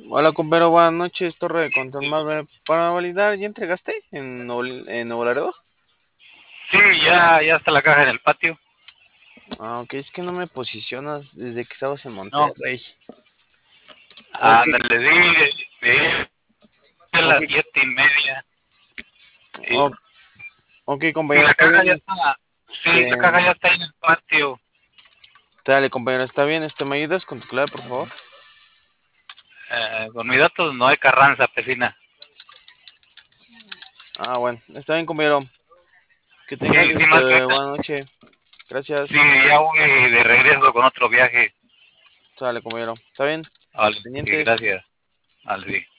Hola, compañero, buenas noches. Torre de control más para validar. ¿Ya entregaste en Nuevo Laredo? Sí, ya está la caja en el patio. Ah, ok, es que no me posicionas desde que estabas en No, Monterrey. Ok, ándale, de a ok, las 7:30. Y, ok, y compañero, la está caja bien. ya está, sí, la caja Este, ya está ahí en el patio. dale, compañero, está bien. ¿Me ayudas con tu clave, por favor? Con mis datos no hay Carranza, Pesina. Ah, bueno, está bien, compañero. Que Sí, tengas sí, más que ahorita, buena noche. sí, Gracias. ya voy de regreso con otro viaje. Dale, compañero. Está bien. Vale, sí, Pendientes. gracias. Vale, sí.